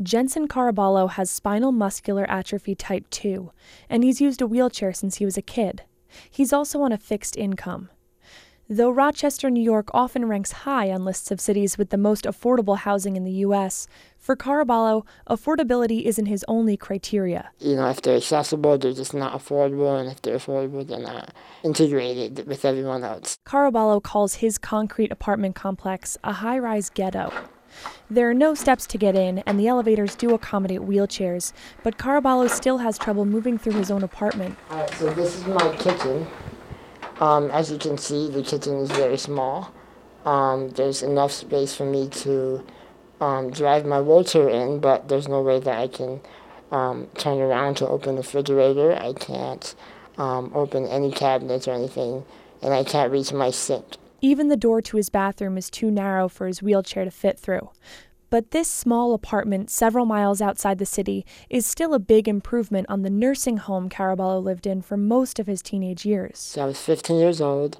Jensen Caraballo has spinal muscular atrophy type 2, and he's used a wheelchair since he was a kid. He's also on a fixed income. Though Rochester, New York often ranks high on lists of cities with the most affordable housing in the U.S., for Caraballo, affordability isn't his only criteria. If they're accessible, they're just not affordable, and if they're affordable, they're not integrated with everyone else. Caraballo calls his concrete apartment complex a high-rise ghetto. There are no steps to get in, and the elevators do accommodate wheelchairs, but Caraballo still has trouble moving through his own apartment. All right, so this is my kitchen. As you can see, the kitchen is very small. There's enough space for me to drive my wheelchair in, but there's no way that I can turn around to open the refrigerator. I can't open any cabinets or anything, and I can't reach my sink. Even the door to his bathroom is too narrow for his wheelchair to fit through. But this small apartment, several miles outside the city, is still a big improvement on the nursing home Caraballo lived in for most of his teenage years. So I was 15 years old,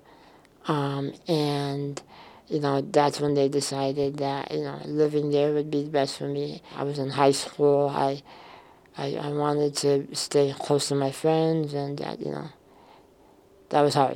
and that's when they decided that living there would be the best for me. I was in high school. I wanted to stay close to my friends, and that was hard.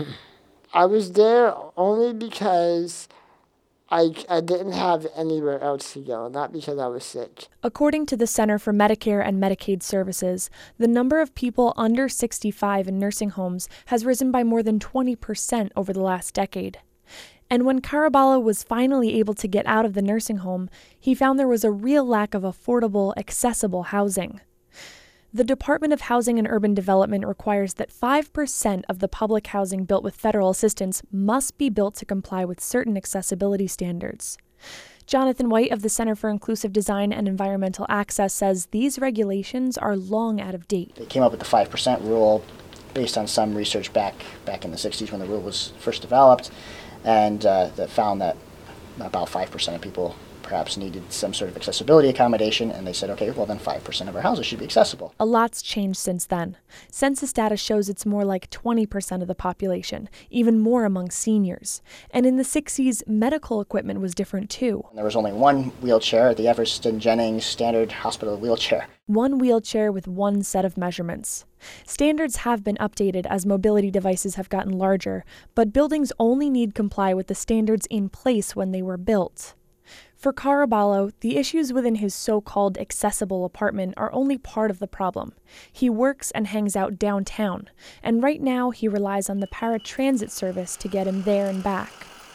I was there only because I didn't have anywhere else to go, not because I was sick. According to the Center for Medicare and Medicaid Services, the number of people under 65 in nursing homes has risen by more than 20% over the last decade. And when Caraballo was finally able to get out of the nursing home, he found there was a real lack of affordable, accessible housing. The Department of Housing and Urban Development requires that 5% of the public housing built with federal assistance must be built to comply with certain accessibility standards. Jonathan White of the Center for Inclusive Design and Environmental Access says these regulations are long out of date. They came up with the 5% rule based on some research back in the 60s when the rule was first developed, and that found that about 5% of people perhaps needed some sort of accessibility accommodation, and they said, okay, well then 5% of our houses should be accessible. A lot's changed since then. Census data shows it's more like 20% of the population, even more among seniors. And in the 60s, medical equipment was different too. And there was only one wheelchair, the Everston Jennings Standard Hospital wheelchair. One wheelchair with one set of measurements. Standards have been updated as mobility devices have gotten larger, but buildings only need comply with the standards in place when they were built. For Caraballo, the issues within his so-called accessible apartment are only part of the problem. He works and hangs out downtown, and right now he relies on the paratransit service to get him there and back.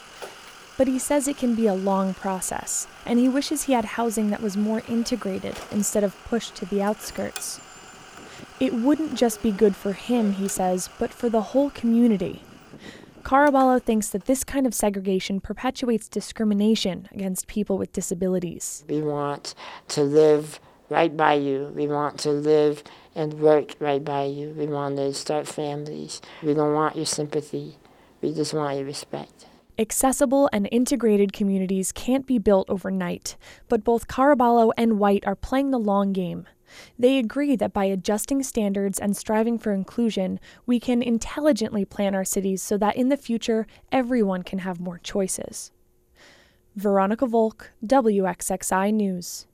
But he says it can be a long process, and he wishes he had housing that was more integrated instead of pushed to the outskirts. It wouldn't just be good for him, he says, but for the whole community. Caraballo thinks that this kind of segregation perpetuates discrimination against people with disabilities. We want to live right by you. We want to live and work right by you. We want to start families. We don't want your sympathy. We just want your respect. Accessible and integrated communities can't be built overnight, but both Caraballo and White are playing the long game. They agree that by adjusting standards and striving for inclusion, we can intelligently plan our cities so that in the future, everyone can have more choices. Veronica Volk, WXXI News.